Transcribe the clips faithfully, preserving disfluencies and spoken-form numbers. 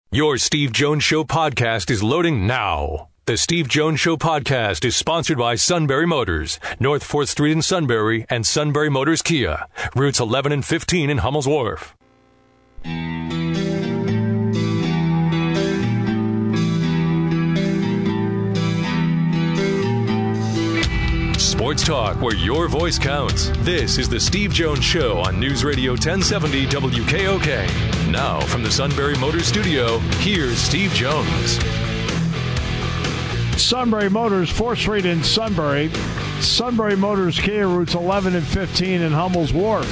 Your Steve Jones Show podcast is loading now. The Steve Jones Show podcast is sponsored by Sunbury Motors, North fourth Street in Sunbury, and Sunbury Motors Kia, routes eleven and fifteen in Hummel's Wharf. Sports talk where your voice counts. This is the Steve Jones Show on News Radio ten seventy W K O K. Now, from the Sunbury Motors studio, here's Steve Jones. Sunbury Motors, fourth Street in Sunbury. Sunbury Motors Kia, routes eleven and fifteen in Hummel's Wharf.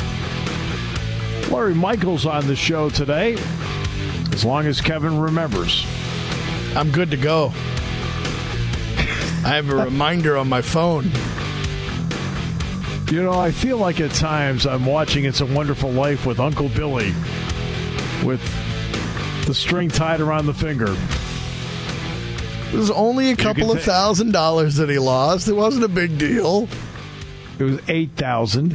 Larry Michaels on the show today, as long as Kevin remembers. I'm good to go. I have a reminder on my phone. You know, I feel like at times I'm watching It's a Wonderful Life with Uncle Billy with the string tied around the finger. It was only a couple of thousand dollars that he lost. It wasn't a big deal. It was eight thousand.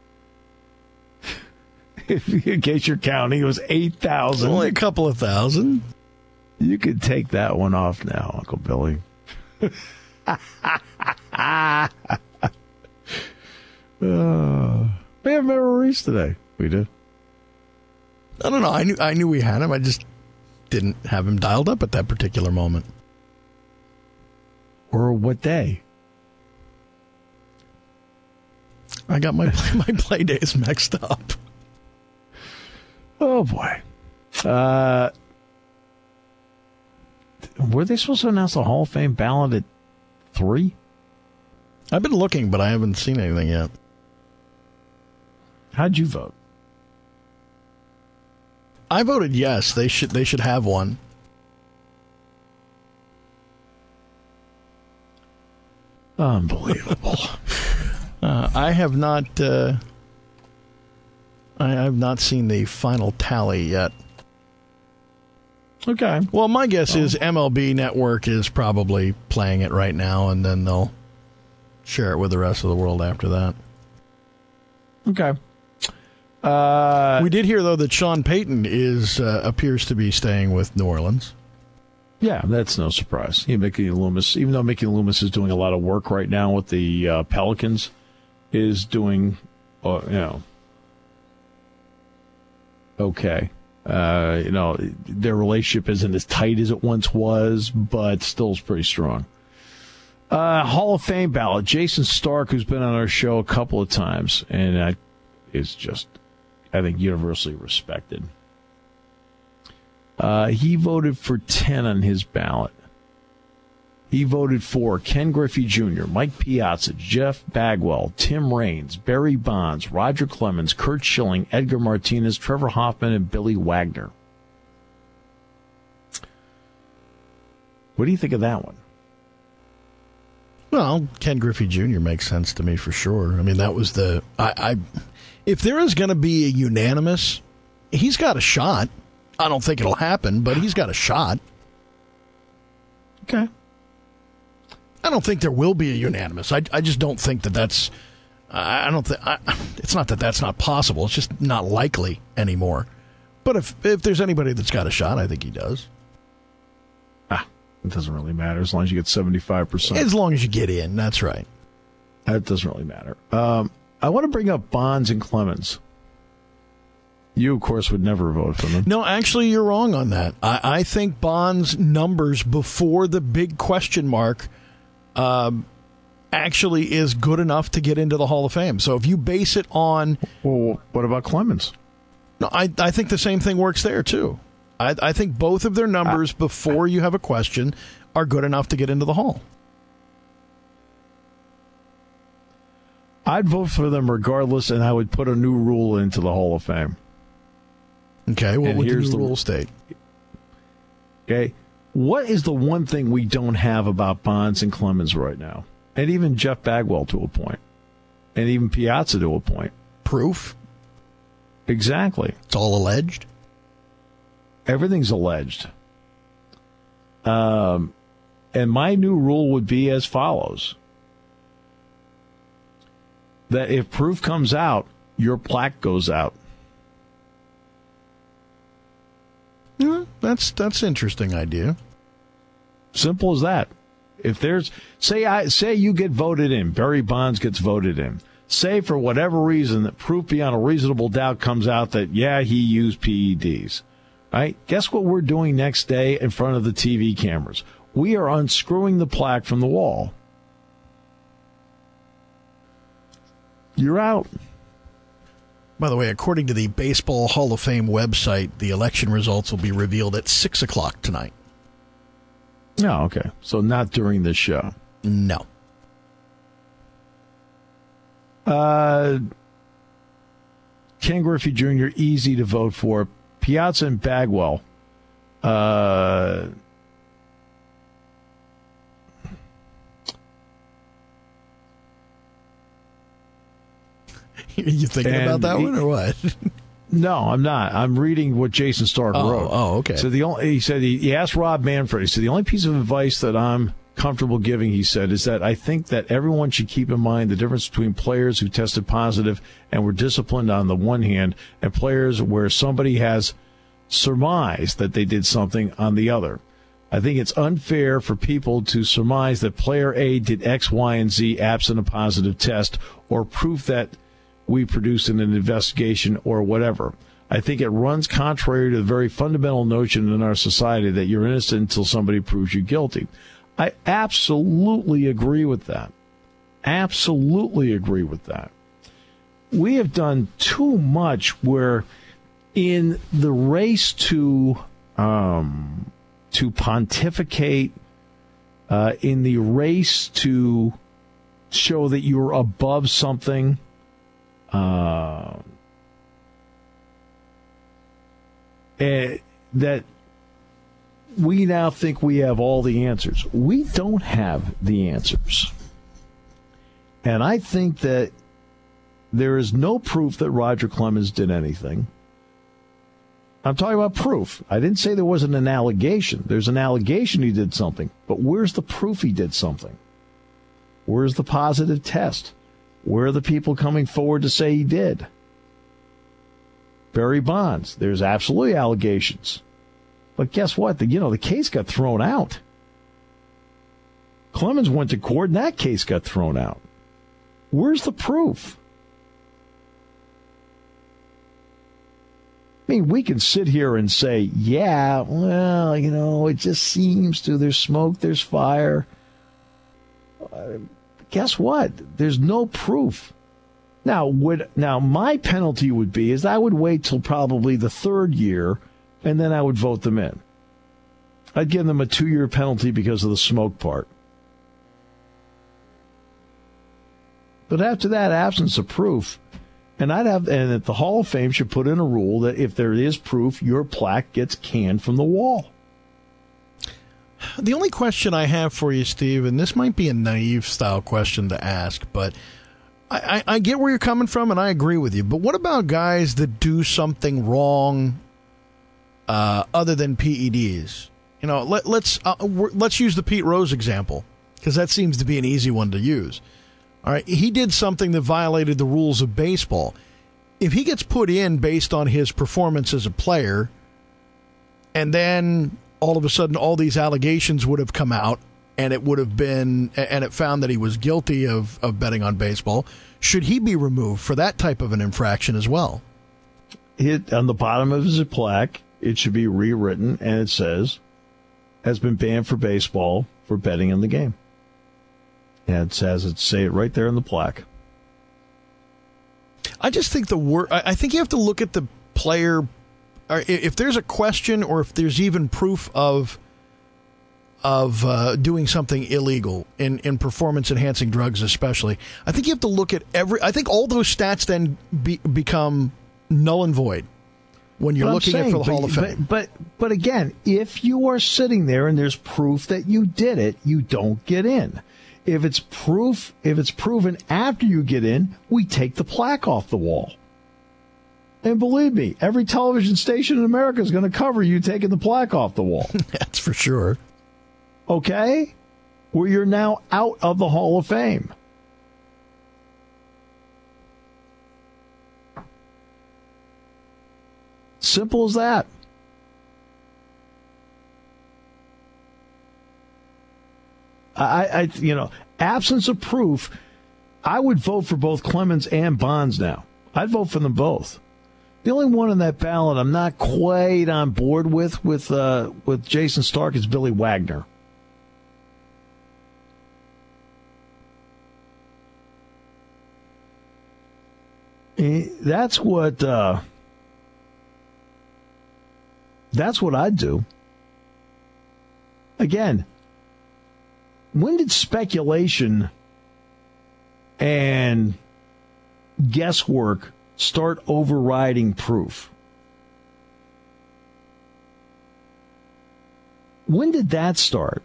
In case you're counting, it was eight thousand. Only a couple of thousand. You could take that one off now, Uncle Billy. uh, we have Merrill Reese today. We did. I don't know. I knew I knew we had him. I just didn't have him dialed up at that particular moment. Or what day? I got my my play days mixed up. Oh boy. Uh, were they supposed to announce the Hall of Fame ballot at three? I've been looking, but I haven't seen anything yet. How'd you vote? I voted yes. They should they should have one. Unbelievable. uh, I have not. Uh, I have not seen the final tally yet. Okay. Well, my guess oh. is M L B Network is probably playing it right now, and then they'll share it with the rest of the world after that. Okay. Uh, we did hear, though, that Sean Payton is uh, appears to be staying with New Orleans. Yeah, that's no surprise. He, Mickey Loomis, even though Mickey Loomis is doing a lot of work right now with the uh, Pelicans, is doing, uh, you know, okay. Uh, you know, their relationship isn't as tight as it once was, but still is pretty strong. Uh, Hall of Fame ballot. Jason Stark, who's been on our show a couple of times, and I, is just, I think, universally respected. Uh, he voted for ten on his ballot. He voted for Ken Griffey Junior, Mike Piazza, Jeff Bagwell, Tim Raines, Barry Bonds, Roger Clemens, Curt Schilling, Edgar Martinez, Trevor Hoffman, and Billy Wagner. What do you think of that one? Well, Ken Griffey Junior makes sense to me for sure. I mean, that was the... I, I if there is going to be a unanimous, he's got a shot. I don't think it'll happen, but he's got a shot. Okay. I don't think there will be a unanimous. I, I just don't think that that's. I don't think. It's not that that's not possible. It's just not likely anymore. But if if there's anybody that's got a shot, I think he does. Ah, it doesn't really matter as long as you get seventy-five percent. As long as you get in, that's right. That doesn't really matter. Um, I want to bring up Bonds and Clemens. You, of course, would never vote for them. No, actually, you're wrong on that. I, I think Bonds' numbers before the big question mark um, actually is good enough to get into the Hall of Fame. So if you base it on... Well, what about Clemens? No, I, I think the same thing works there, too. I, I think both of their numbers I, before you have a question are good enough to get into the Hall. I'd vote for them regardless, and I would put a new rule into the Hall of Fame. Okay, what and would here's the the rule state? Okay, what is the one thing we don't have about Bonds and Clemens right now? And even Jeff Bagwell to a point. And even Piazza to a point. Proof? Exactly. It's all alleged? Everything's alleged. Um, and my new rule would be as follows. That if proof comes out, your plaque goes out. Yeah, that's that's an interesting idea. Simple as that. If there's say I say you get voted in, Barry Bonds gets voted in. Say for whatever reason that proof beyond a reasonable doubt comes out that yeah he used P E Ds. Right? Guess what we're doing next day in front of the T V cameras? We are unscrewing the plaque from the wall. You're out. By the way, according to the Baseball Hall of Fame website, the election results will be revealed at six o'clock tonight. Oh, okay. So not during this show. No. Uh, Ken Griffey Junior, easy to vote for. Piazza and Bagwell. Uh, you thinking and about that he, one or what? No, I'm not. I'm reading what Jason Stark oh, wrote. Oh, okay. So the only, he said he, he asked Rob Manfred. He said the only piece of advice that I'm comfortable giving, he said, is that I think that everyone should keep in mind the difference between players who tested positive and were disciplined on the one hand, and players where somebody has surmised that they did something on the other. I think it's unfair for people to surmise that player A did X, Y, and Z absent a positive test or proof that we produced in an investigation or whatever. I think it runs contrary to the very fundamental notion in our society that you're innocent until somebody proves you guilty. I absolutely agree with that. Absolutely agree with that. We have done too much where in the race to um, to pontificate, uh, in the race to show that you're above something, uh, and that we now think we have all the answers. We don't have the answers. And I think that there is no proof that Roger Clemens did anything. I'm talking about proof. I didn't say there wasn't an allegation. There's an allegation he did something. But where's the proof he did something? Where's the positive test? Where are the people coming forward to say he did? Barry Bonds, there's absolutely allegations. But guess what? The, you know, the case got thrown out. Clemens went to court and that case got thrown out. Where's the proof? I mean, we can sit here and say, yeah, well, you know, it just seems to. There's smoke, there's fire. Uh, guess what? There's no proof. Now, would now my penalty would be is I would wait till probably the third year, and then I would vote them in. I'd give them a two-year penalty because of the smoke part. But after that absence of proof, and I'd have, and that the Hall of Fame should put in a rule that if there is proof, your plaque gets canned from the wall. The only question I have for you, Steve, and this might be a naive style question to ask, but I, I, I get where you're coming from, and I agree with you. But what about guys that do something wrong uh, other than P E Ds? You know, let, let's uh, let's use the Pete Rose example because that seems to be an easy one to use. All right, he did something that violated the rules of baseball. If he gets put in based on his performance as a player, and then all of a sudden all these allegations would have come out, and it would have been, and it found that he was guilty of, of betting on baseball, should he be removed for that type of an infraction as well? It, on the bottom of his plaque, it should be rewritten, and it says, has been banned for baseball for betting in the game. And it says it, say it right there in the plaque. I just think the word, I think you have to look at the player, or if there's a question or if there's even proof of of uh, doing something illegal in, in performance-enhancing drugs especially, I think you have to look at every, I think all those stats then be, become null and void when you're looking saying, at for the but, Hall of Fame. But, but, but again, if you are sitting there and there's proof that you did it, you don't get in. If it's proof, if it's proven after you get in, we take the plaque off the wall. And believe me, every television station in America is going to cover you taking the plaque off the wall. That's for sure. Okay? Where you're now out of the Hall of Fame. Simple as that. I, I, you know, absence of proof, I would vote for both Clemens and Bonds now. I'd vote for them both. The only one on that ballot I'm not quite on board with, with, uh, with Jason Stark is Billy Wagner. That's what, uh, that's what I'd do. Again, when did speculation and guesswork start overriding proof? When did that start?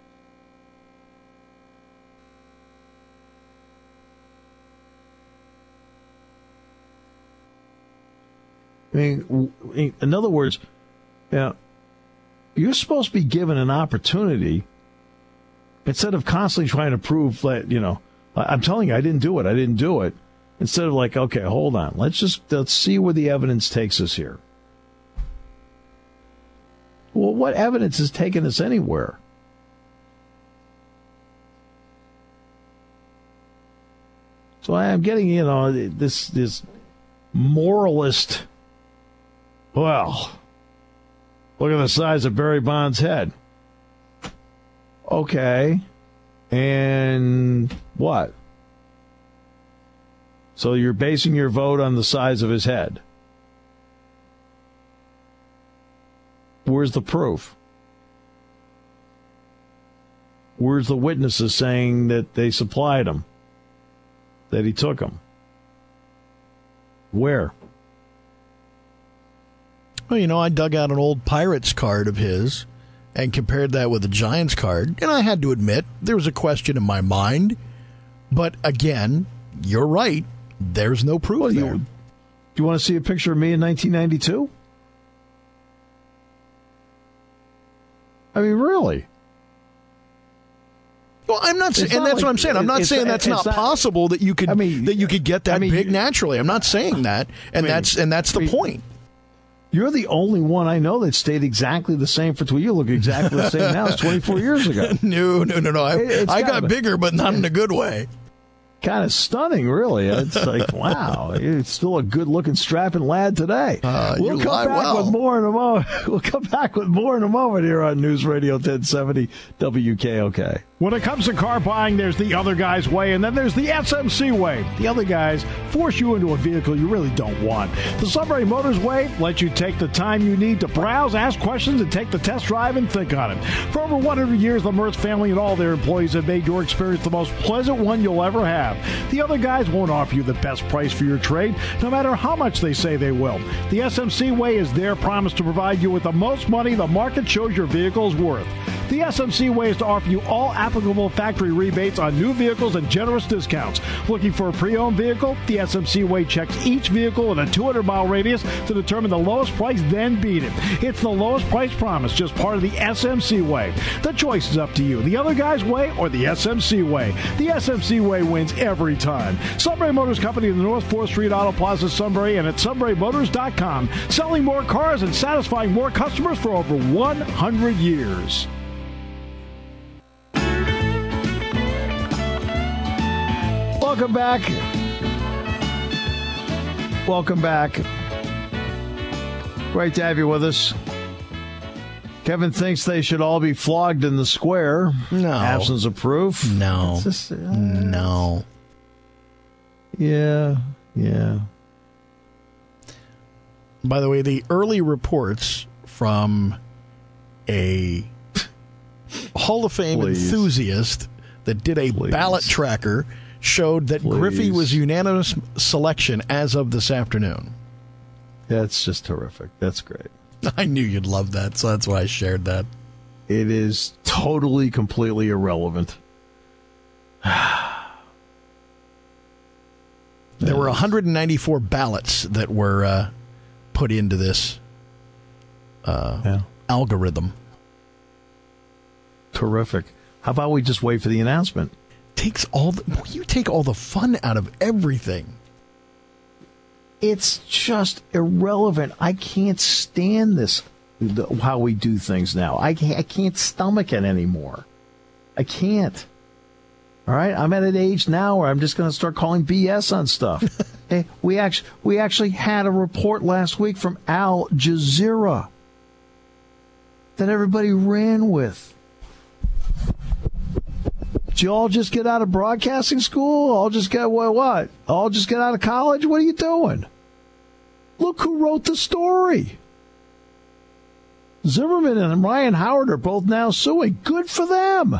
I mean, in other words, you know, you're supposed to be given an opportunity instead of constantly trying to prove that, you know, I'm telling you, I didn't do it. I didn't do it. Instead of like, okay, hold on. Let's just let's see where the evidence takes us here. Well, what evidence is taking us anywhere? So I'm getting, you know, this this moralist. Well, look at the size of Barry Bonds' head. Okay. And what? So you're basing your vote on the size of his head. Where's the proof? Where's the witnesses saying that they supplied him? That he took them? Where? Well, you know, I dug out an old Pirates card of his and compared that with a Giants card, and I had to admit there was a question in my mind. But again, you're right. There's no proof well, there. You, do you want to see a picture of me in nineteen ninety-two? I mean, really? Well, I'm not, saying, and that's like, what I'm saying. I'm not saying that's not, not possible that you could I mean, that you could get that I mean, big naturally. I'm not saying that, and I mean, that's and that's the I mean, point. You're the only one I know that stayed exactly the same for two. You look exactly the same now as twenty-four years ago. No, no, no, no. I, it, I got bigger, but not in a good way. Kind of stunning, really. It's like, wow, it's still a good-looking, strapping lad today. Uh, we'll come back well. with more in a moment. We'll come back with more in a moment here on News Radio ten seventy W K O K. When it comes to car buying, there's the other guy's way, and then there's the S M C way. The other guys force you into a vehicle you really don't want. The Sunbury Motors way lets you take the time you need to browse, ask questions, and take the test drive and think on it. For over one hundred years, the Mertz family and all their employees have made your experience the most pleasant one you'll ever have. The other guys won't offer you the best price for your trade, no matter how much they say they will. The S M C way is their promise to provide you with the most money the market shows your vehicle is worth. The S M C way is to offer you all applicable factory rebates on new vehicles and generous discounts. Looking for a pre-owned vehicle? The S M C way checks each vehicle in a two hundred mile radius to determine the lowest price, then beat it. It's the lowest price promise, just part of the S M C way. The choice is up to you. The other guy's way or the S M C way. The S M C way wins every time. Sunbury Motors Company in the North fourth Street Auto Plaza, Sunbury, and at sunbury motors dot com. Selling more cars and satisfying more customers for over one hundred years. Welcome back. Welcome back. Great to have you with us. Kevin thinks they should all be flogged in the square. No. Absence of proof. No. Just, uh, no. Yeah, yeah. By the way, the early reports from a Hall of Fame Please. enthusiast that did a Please. ballot tracker showed that Please. Griffey was unanimous selection as of this afternoon. That's just terrific. That's great. I knew you'd love that, so that's why I shared that. It is totally, completely irrelevant. There were one hundred ninety-four ballots that were uh, put into this uh, yeah. algorithm. Terrific. How about we just wait for the announcement? Takes all the, you take all the fun out of everything. It's just irrelevant. I can't stand this, the, how we do things now. I can't, I can't stomach it anymore. I can't. All right? I'm at an age now where I'm just going to start calling B S on stuff. Hey, we actually, we actually had a report last week from Al Jazeera that everybody ran with. Did you all just get out of broadcasting school? All just get what? What? All just get out of college? What are you doing? Look who wrote the story. Zimmerman and Ryan Howard are both now suing. Good for them.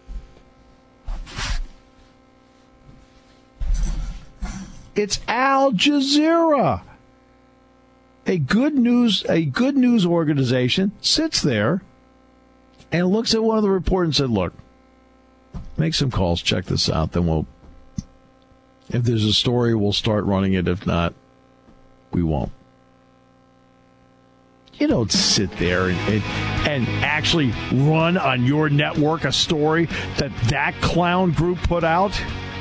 It's Al Jazeera. A good news, a good news organization sits there and looks at one of the reports and said, look, make some calls, check this out, then we'll, if there's a story, we'll start running it. If not, we won't. You don't sit there and, and, and actually run on your network a story that that clown group put out.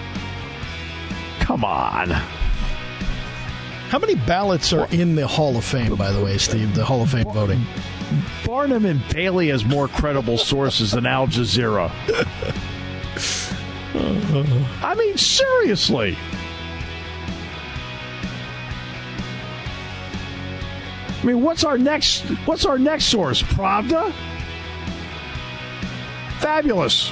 Come on. How many ballots are in the Hall of Fame, by the way, Steve, the Hall of Fame voting? Barnum and Bailey has more credible sources than Al Jazeera. I mean, seriously. I mean, what's our next what's our next source? Pravda? Fabulous.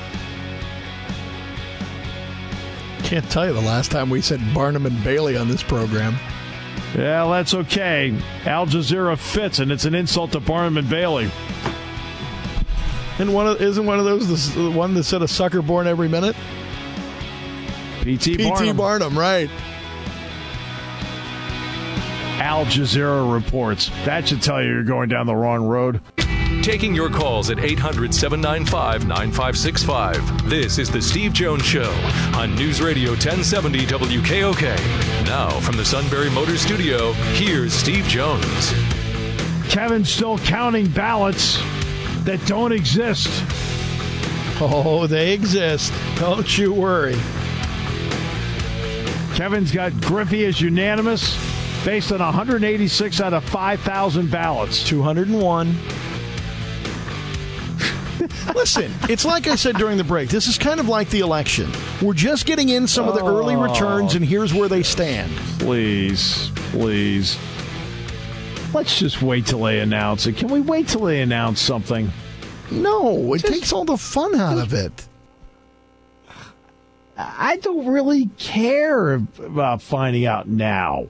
Can't tell you the last time we said Barnum and Bailey on this program. Yeah, that's okay. Al Jazeera fits, and it's an insult to Barnum and Bailey. And one of, isn't one of those the one that said a sucker born every minute? P T P T Barnum. Barnum, right. Al Jazeera reports. That should tell you you're going down the wrong road. Taking your calls at eight hundred, seven nine five, nine five six five. This is The Steve Jones Show on News Radio ten seventy W K O K. Now, from the Sunbury Motors Studio, here's Steve Jones. Kevin's still counting ballots that don't exist. Oh, they exist. Don't you worry. Kevin's got Griffey as unanimous based on one hundred eighty-six out of five thousand ballots. two hundred one. Listen, it's like I said during the break. This is kind of like the election. We're just getting in some of the early returns, and here's where they stand. Please, please. Let's just wait till they announce it. Can we wait till they announce something? No, it Just- takes all the fun out of it. I don't really care about finding out now.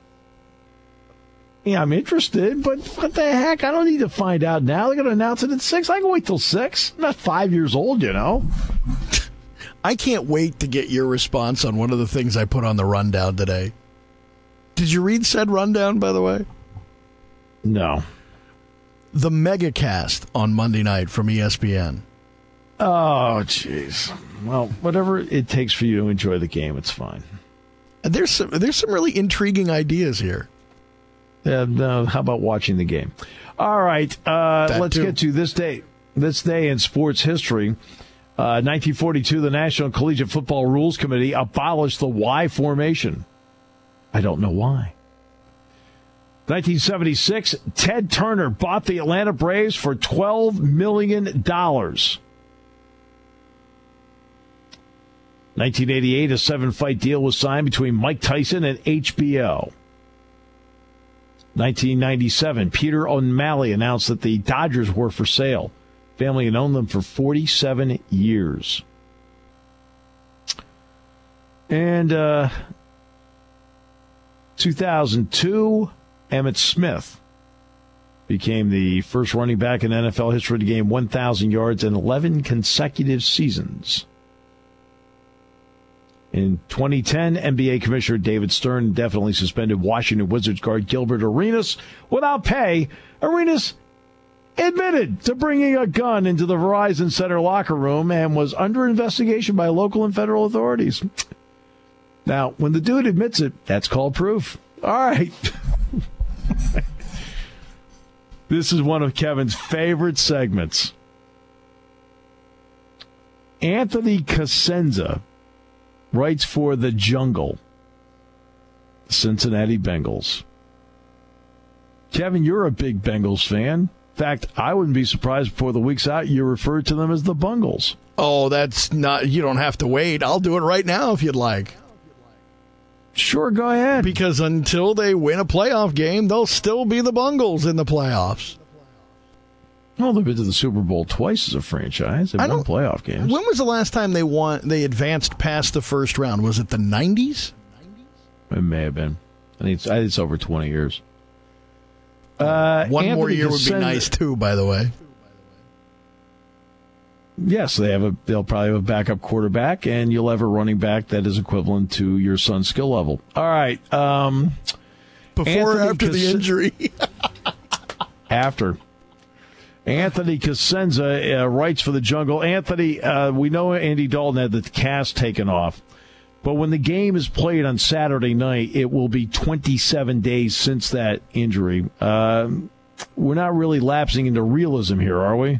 Yeah, I'm interested, but what the heck? I don't need to find out now. They're going to announce it at six. I can wait till six. I'm not five years old, you know. I can't wait to get your response on one of the things I put on the rundown today. Did you read said rundown, by the way? No. The Megacast on Monday night from E S P N. Oh, jeez. Well, whatever it takes for you to enjoy the game, it's fine. There's some there's some really intriguing ideas here. Uh, no, how about watching the game? All right, uh, That let's too. get to this day. This day in sports history. Uh, nineteen forty-two, the National Collegiate Football Rules Committee abolished the Y formation. I don't know why. nineteen seventy-six, Ted Turner bought the Atlanta Braves for twelve million dollars. nineteen eighty-eight, a seven-fight deal was signed between Mike Tyson and H B O. nineteen ninety-seven, Peter O'Malley announced that the Dodgers were for sale. Family had owned them for forty-seven years. And uh, two thousand two, Emmitt Smith became the first running back in N F L history to gain one thousand yards in eleven consecutive seasons. In twenty ten, N B A Commissioner David Stern indefinitely suspended Washington Wizards guard Gilbert Arenas without pay. Arenas admitted to bringing a gun into the Verizon Center locker room and was under investigation by local and federal authorities. Now, when the dude admits it, that's called proof. All right. This is one of Kevin's favorite segments. Anthony Cosenza writes for The Jungle, Cincinnati Bengals. Kevin, you're a big Bengals fan. In fact, I wouldn't be surprised before the week's out you refer to them as the Bungles. Oh, that's not. You don't have to wait. I'll do it right now if you'd like. Sure, go ahead. Because until they win a playoff game, they'll still be the Bungles in the playoffs. Well, they've been to the Super Bowl twice as a franchise. They've I won don't- playoff games. When was the last time they won? They advanced past the first round. Was it the nineties? It may have been. I think it's, I think it's over twenty years. Uh, One more Anthony year would be Cosenza- nice too. By the way. Yes, they have a. They'll probably have a backup quarterback, and you'll have a running back that is equivalent to your son's skill level. All right. Um, Before or Anthony after the Cos- injury? after. Anthony Cosenza uh, writes for the Jungle. Anthony, uh, we know Andy Dalton had the cast taken off, but when the game is played on Saturday night, it will be twenty-seven days since that injury. Uh, we're not really lapsing into realism here, are we?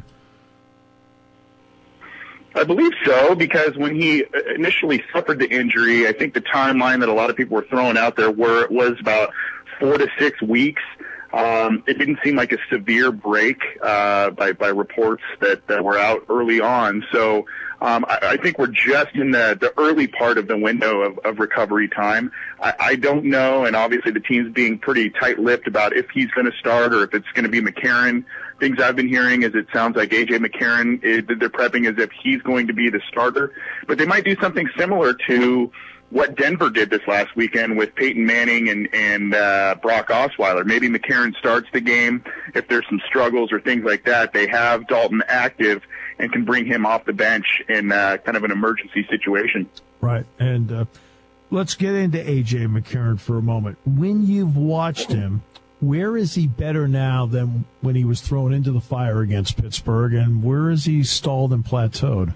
I believe so, because when he initially suffered the injury, I think the timeline that a lot of people were throwing out there were was about four to six weeks. Um, it didn't seem like a severe break uh, by, by reports that, that were out early on. So um, I, I think we're just in the, the early part of the window of, of recovery time. I, I don't know, and obviously the team's being pretty tight-lipped about if he's going to start or if it's going to be McCarron. Things I've been hearing is it sounds like A J. McCarron, is, they're prepping as if he's going to be the starter. But they might do something similar to what Denver did this last weekend with Peyton Manning and, and uh, Brock Osweiler. Maybe McCarron starts the game. If there's some struggles or things like that, they have Dalton active and can bring him off the bench in uh, kind of an emergency situation. Right. And uh, let's get into A J. McCarron for a moment. When you've watched him, where is he better now than when he was thrown into the fire against Pittsburgh, and where is he stalled and plateaued?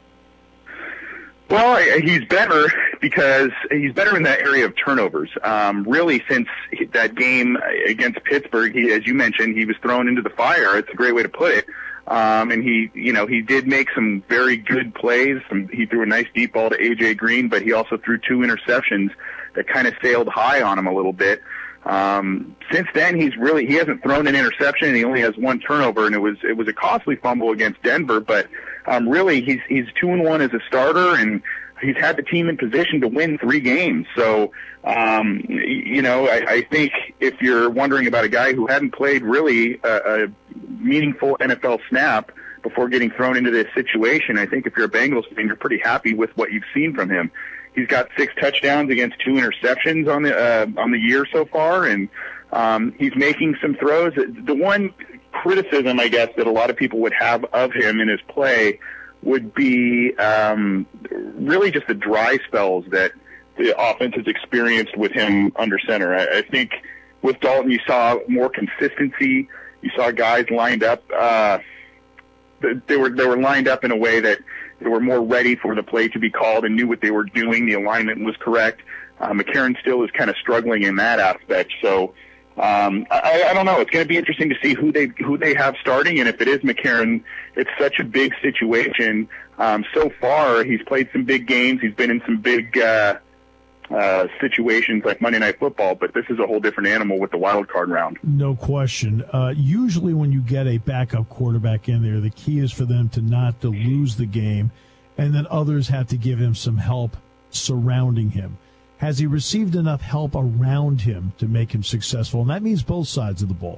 Well, he's better because he's better in that area of turnovers. Um, really, since that game against Pittsburgh, he, as you mentioned, he was thrown into the fire. It's a great way to put it. Um, and he, you know, he did make some very good plays. Some, he threw a nice deep ball to A J. Green, but he also threw two interceptions that kind of sailed high on him a little bit. Um, since then, he's really, he hasn't thrown an interception, and he only has one turnover, and it was, it was a costly fumble against Denver, but, um, really, he's, he's two and one as a starter, and he's had the team in position to win three games. So, um, you know, I, I think if you're wondering about a guy who hadn't played really a, a meaningful N F L snap before getting thrown into this situation, I think if you're a Bengals fan, you're pretty happy with what you've seen from him. He's got six touchdowns against two interceptions on the uh, on the year so far, and um, he's making some throws. The one criticism, I guess, that a lot of people would have of him in his play would be um, really just the dry spells that the offense has experienced with him under center. I, I think with Dalton, you saw more consistency. You saw guys lined up. Uh, they were they were lined up in a way that they were more ready for the play to be called and knew what they were doing. The alignment was correct. Uh, McCarron still is kind of struggling in that aspect. So um, I, I don't know. It's going to be interesting to see who they who they have starting, and if it is McCarron, it's such a big situation. Um, so far, he's played some big games. He's been in some big uh, uh, situations like Monday Night Football, but this is a whole different animal with the wild card round. No question. Uh, usually when you get a backup quarterback in there, the key is for them to not to lose the game, and then others have to give him some help surrounding him. Has he received enough help around him to make him successful? And that means both sides of the ball.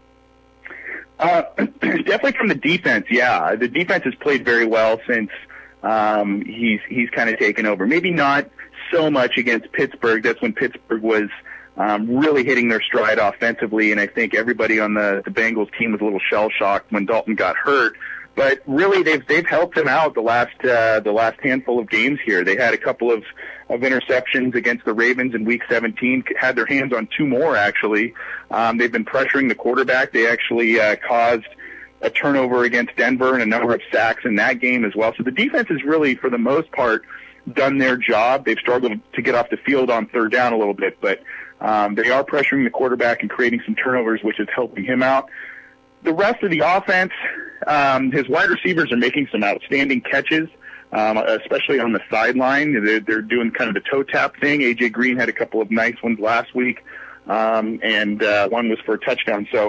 Uh, definitely from the defense, yeah. The defense has played very well since um, he's he's kind of taken over. Maybe not so much against Pittsburgh. That's when Pittsburgh was um, really hitting their stride offensively, and I think everybody on the, the Bengals team was a little shell-shocked when Dalton got hurt. But really, they've they've helped him out the last uh, the last handful of games here. They had a couple of, of interceptions against the Ravens in Week seventeen. Had their hands on two more actually. Um, they've been pressuring the quarterback. They actually uh, caused a turnover against Denver and a number of sacks in that game as well. So the defense has really, for the most part, done their job. They've struggled to get off the field on third down a little bit, but um, they are pressuring the quarterback and creating some turnovers, which is helping him out. The rest of the offense, um, his wide receivers are making some outstanding catches, um, especially on the sideline. They're, they're doing kind of the toe tap thing. A J. Green had a couple of nice ones last week, um, and uh, one was for a touchdown. So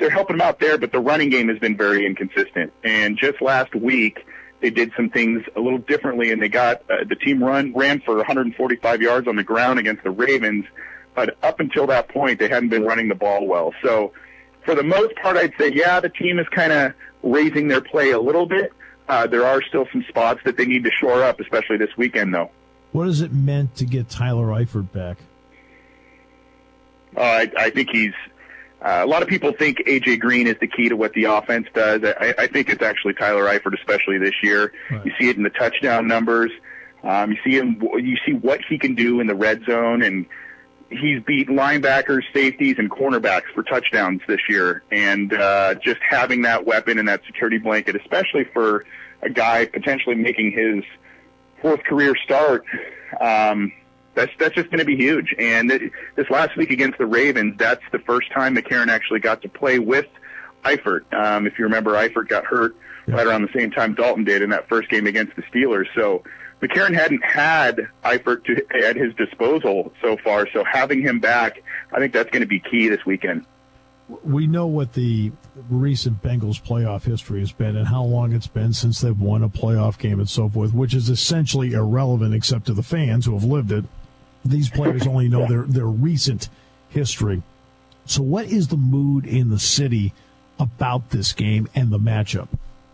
they're helping him out there, but the running game has been very inconsistent. And just last week, they did some things a little differently, and they got uh, the team run ran for one hundred forty-five yards on the ground against the Ravens. But up until that point, they hadn't been running the ball well. So for the most part, I'd say, yeah, the team is kind of raising their play a little bit. Uh, there are still some spots that they need to shore up, especially this weekend, though. What has it meant to get Tyler Eifert back? Uh, I, I think he's uh, – a lot of people think A J. Green is the key to what the offense does. I, I think it's actually Tyler Eifert, especially this year. Right. You see it in the touchdown numbers. Um, you see him. You see what he can do in the red zone, and he's beat linebackers, safeties, and cornerbacks for touchdowns this year. And uh, just having that weapon and that security blanket, especially for a guy potentially making his fourth career start, um, that's that's just going to be huge. And it, this last week against the Ravens, that's the first time McCarron actually got to play with Eifert. Um, if you remember, Eifert got hurt yeah. right around the same time Dalton did in that first game against the Steelers. So McCarron hadn't had Eifert to, at his disposal so far, so having him back, I think that's going to be key this weekend. We know what the recent Bengals playoff history has been and how long it's been since they've won a playoff game and so forth, which is essentially irrelevant except to the fans who have lived it. These players only know their, their recent history. So what is the mood in the city about this game and the matchup?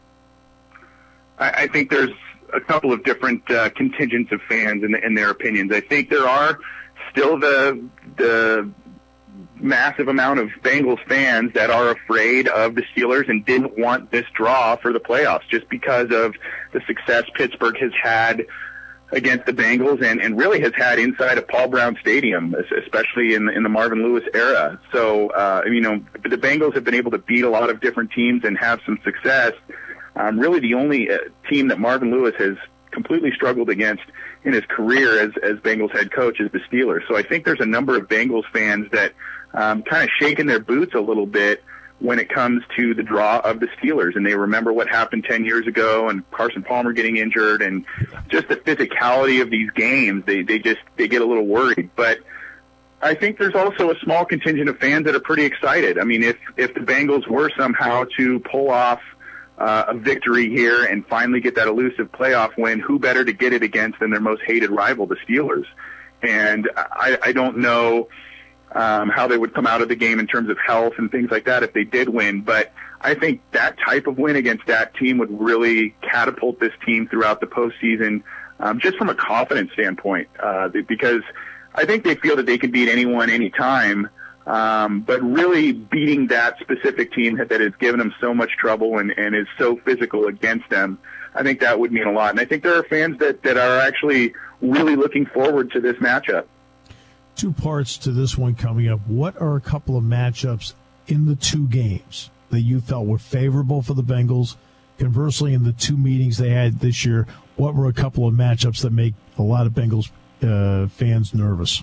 I, I think there's a couple of different uh, contingents of fans and, and their opinions. I think there are still the the massive amount of Bengals fans that are afraid of the Steelers and didn't want this draw for the playoffs just because of the success Pittsburgh has had against the Bengals and, and really has had inside of Paul Brown Stadium, especially in, in the Marvin Lewis era. So, uh, you know, the Bengals have been able to beat a lot of different teams and have some success. Um, really the only uh, team that Marvin Lewis has completely struggled against in his career as, as Bengals head coach is the Steelers. So I think there's a number of Bengals fans that um, kind of shaking their boots a little bit when it comes to the draw of the Steelers. And they remember what happened ten years ago and Carson Palmer getting injured and just the physicality of these games. They, they just, they get a little worried. But I think there's also a small contingent of fans that are pretty excited. I mean, if, if the Bengals were somehow to pull off uh, a victory here and finally get that elusive playoff win, who better to get it against than their most hated rival, the Steelers? And I, I don't know Um, how they would come out of the game in terms of health and things like that if they did win. But I think that type of win against that team would really catapult this team throughout the postseason, um, just from a confidence standpoint, uh, because I think they feel that they can beat anyone anytime. Um, but really beating that specific team that, that has given them so much trouble and, and is so physical against them, I think that would mean a lot. And I think there are fans that, that are actually really looking forward to this matchup. Two parts to this one coming up. What are a couple of matchups in the two games that you felt were favorable for the Bengals? Conversely, in the two meetings they had this year, what were a couple of matchups that make a lot of Bengals uh, fans nervous?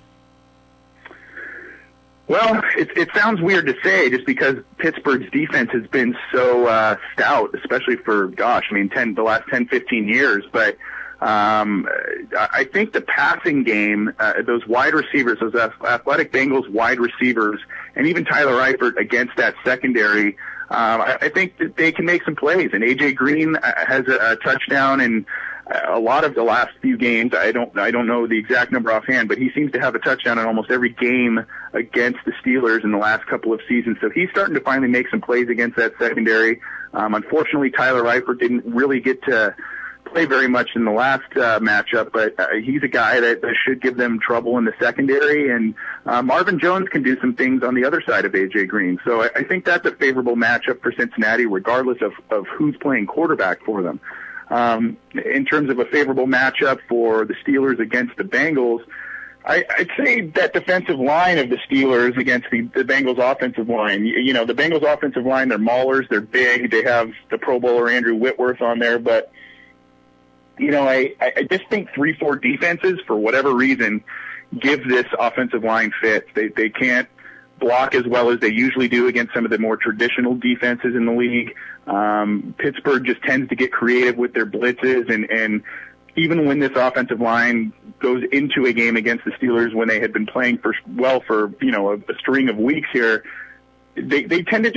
Well, it, it sounds weird to say just because Pittsburgh's defense has been so uh, stout, especially for, gosh, I mean, ten, the last ten, fifteen years, but Um, I think the passing game, uh, those wide receivers, those athletic Bengals wide receivers, and even Tyler Eifert against that secondary, um, I, I think that they can make some plays. And A J. Green has a, a touchdown in a lot of the last few games. I don't, I don't know the exact number offhand, but he seems to have a touchdown in almost every game against the Steelers in the last couple of seasons. So he's starting to finally make some plays against that secondary. Um, unfortunately, Tyler Eifert didn't really get to play very much in the last uh, matchup, but uh, he's a guy that, that should give them trouble in the secondary. And uh, Marvin Jones can do some things on the other side of A J. Green. So I, I think that's a favorable matchup for Cincinnati, regardless of, of who's playing quarterback for them. Um, in terms of a favorable matchup for the Steelers against the Bengals, I, I'd say that defensive line of the Steelers against the, the Bengals offensive line. You, you know, the Bengals offensive line, they're maulers, they're big, they have the Pro Bowler Andrew Whitworth on there, but you know, I, I just think three four defenses, for whatever reason, give this offensive line fits. They they can't block as well as they usually do against some of the more traditional defenses in the league. Um, Pittsburgh just tends to get creative with their blitzes, and, and even when this offensive line goes into a game against the Steelers when they had been playing for well for, you know, a, a string of weeks here, they, they tend to just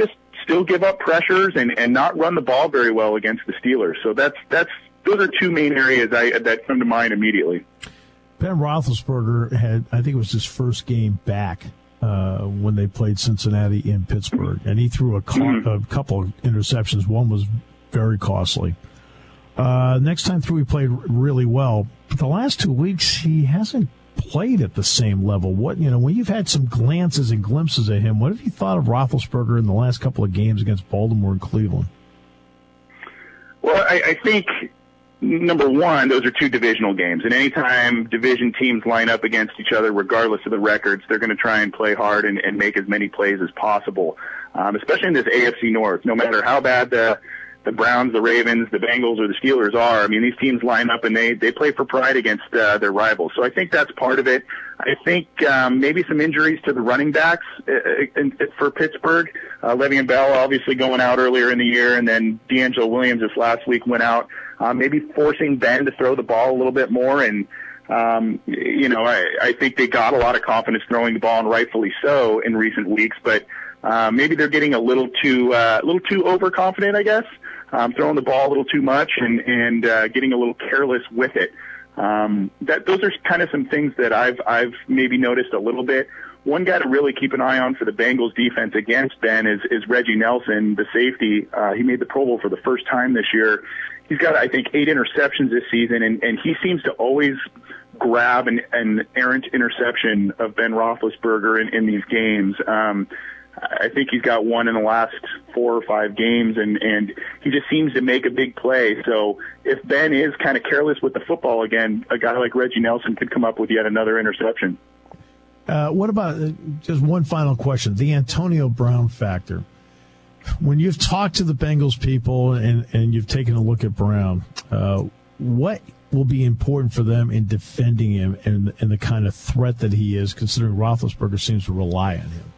still give up pressures and, and not run the ball very well against the Steelers. So that's that's those are two main areas I, that come to mind immediately. Ben Roethlisberger had, I think it was his first game back uh, when they played Cincinnati in Pittsburgh, and he threw a, co- mm-hmm. a couple of interceptions. One was very costly. Uh, next time through, he played really well. But the last two weeks, he hasn't played at the same level. What you know, when you've had some glances and glimpses at him, what have you thought of Roethlisberger in the last couple of games against Baltimore and Cleveland? Well, I, I think, number one, those are two divisional games. And anytime division teams line up against each other, regardless of the records, they're going to try and play hard and, and make as many plays as possible, um, especially in this A F C North. No matter how bad the the Browns, the Ravens, the Bengals, or the Steelers are, I mean, these teams line up and they, they play for pride against uh, their rivals. So I think that's part of it. I think um, maybe some injuries to the running backs uh, in, for Pittsburgh. Uh, Le'Veon Bell obviously going out earlier in the year, and then D'Angelo Williams this last week went out. Uh, maybe forcing Ben to throw the ball a little bit more. And, um, you know, I, I think they got a lot of confidence throwing the ball, and rightfully so, in recent weeks. But uh, maybe they're getting a little too uh, a little too overconfident, I guess, um, throwing the ball a little too much and, and uh, getting a little careless with it. Um, that those are kind of some things that I've I've maybe noticed a little bit. One guy to really keep an eye on for the Bengals defense against Ben is, is Reggie Nelson, the safety. Uh, he made the Pro Bowl for the first time this year. He's got, I think, eight interceptions this season, and, and he seems to always grab an, an errant interception of Ben Roethlisberger in, in these games. Um, I think he's got one in the last four or five games, and, and he just seems to make a big play. So if Ben is kind of careless with the football again, a guy like Reggie Nelson could come up with yet another interception. Uh, what about, uh, just one final question, the Antonio Brown factor. When you've talked to the Bengals people and, and you've taken a look at Brown, uh, what will be important for them in defending him and, and the kind of threat that he is, considering Roethlisberger seems to rely on him?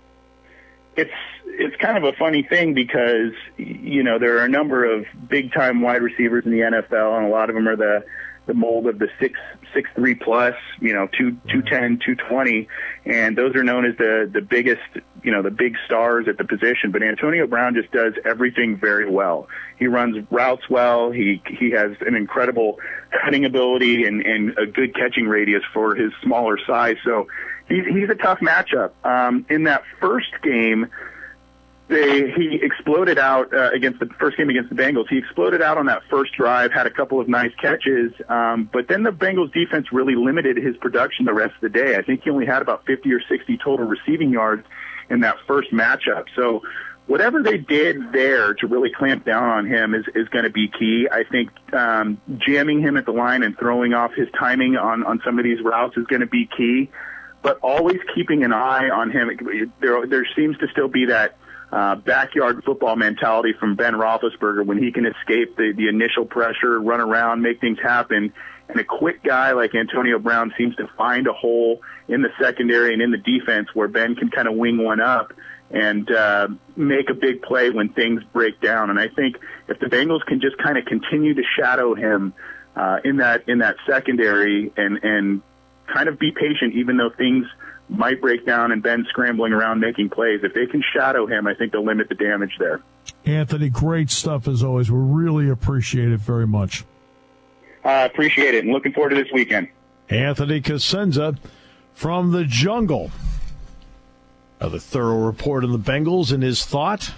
It's it's kind of a funny thing because, you know, there are a number of big-time wide receivers in the N F L, and a lot of them are the, the mold of the six six three plus, you know, two two ten, two twenty, and those are known as the the biggest, you know, the big stars at the position. But Antonio Brown just does everything very well. He runs routes well. He he has an incredible cutting ability and and a good catching radius for his smaller size. So he's he's a tough matchup. Um, in that first game, They, he exploded out uh, against the first game against the Bengals. He exploded out on that first drive, had a couple of nice catches, um, but then the Bengals defense really limited his production the rest of the day. I think he only had about fifty or sixty total receiving yards in that first matchup. So whatever they did there to really clamp down on him is, is going to be key. I think um, jamming him at the line and throwing off his timing on, on some of these routes is going to be key, but always keeping an eye on him. There, there seems to still be that Uh, backyard football mentality from Ben Roethlisberger when he can escape the, the initial pressure, run around, make things happen. And a quick guy like Antonio Brown seems to find a hole in the secondary and in the defense where Ben can kind of wing one up and uh, make a big play when things break down. And I think if the Bengals can just kind of continue to shadow him uh, in that in that secondary and, and kind of be patient, even though things might break down and Ben scrambling around making plays. If they can shadow him, I think they'll limit the damage there. Anthony, great stuff as always. We really appreciate it very much. I uh, appreciate it, and looking forward to this weekend. Anthony Cosenza from the jungle. Another thorough report on the Bengals and his thought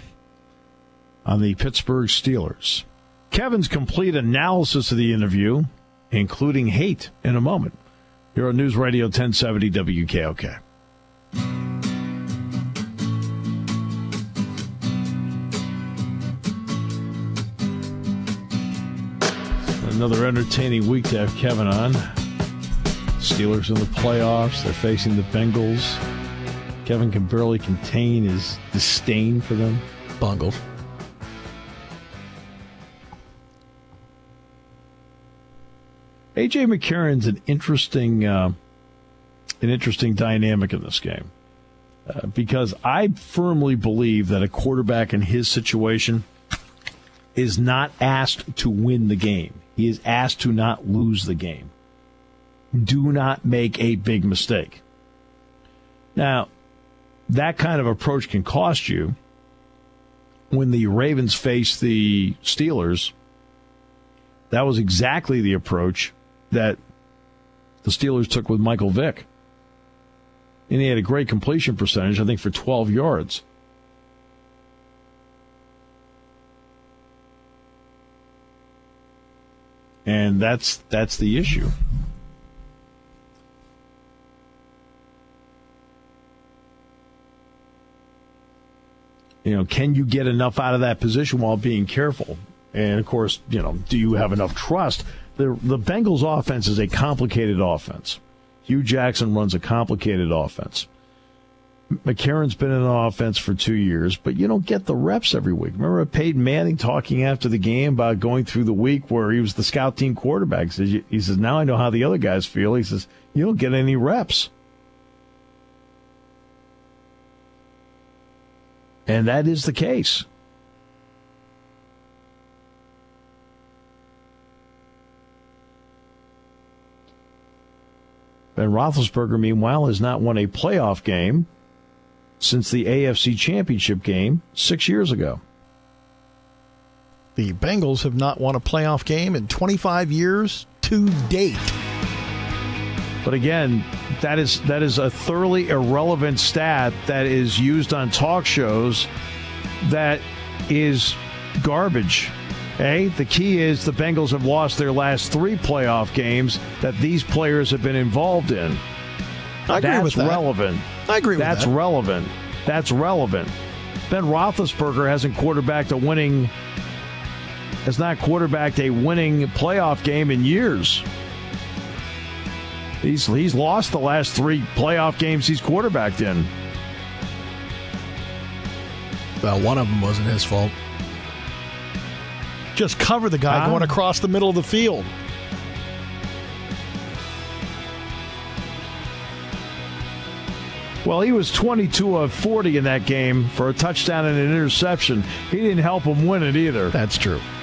on the Pittsburgh Steelers. Kevin's complete analysis of the interview, including hate, in a moment. Here on News Radio ten seventy W K O K. Another entertaining week to have Kevin on. Steelers in the playoffs. They're facing the Bengals. Kevin can barely contain his disdain for them. Bungles. A J. McCarron's an interesting, uh, an interesting dynamic in this game uh, because I firmly believe that a quarterback in his situation is not asked to win the game. He is asked to not lose the game. Do not make a big mistake. Now, that kind of approach can cost you, when the Ravens faced the Steelers, that was exactly the approach that the Steelers took with Michael Vick. And he had a great completion percentage, I think, for twelve yards. And that's that's the issue. You know, can you get enough out of that position while being careful? And, of course, you know, do you have enough trust? The, the Bengals' offense is a complicated offense. Hugh Jackson runs a complicated offense. McCarron's been in an offense for two years, but you don't get the reps every week. Remember Peyton Manning talking after the game about going through the week where he was the scout team quarterback. He says, he says, now I know how the other guys feel. He says, you don't get any reps. And that is the case. Ben Roethlisberger, meanwhile, has not won a playoff game since the A F C Championship game six years ago. The Bengals have not won a playoff game in twenty-five years to date. But again, that is that is a thoroughly irrelevant stat that is used on talk shows that is garbage. Hey, the key is the Bengals have lost their last three playoff games that these players have been involved in. I agree That's with that. relevant. I agree with That's that. That's relevant. That's relevant. Ben Roethlisberger hasn't quarterbacked a winning, has not quarterbacked a winning playoff game in years. He's he's lost the last three playoff games he's quarterbacked in. Well, one of them wasn't his fault. Just cover the guy Huh? going across the middle of the field. Well, he was twenty-two of forty in that game for a touchdown and an interception. He didn't help him win it either. That's true.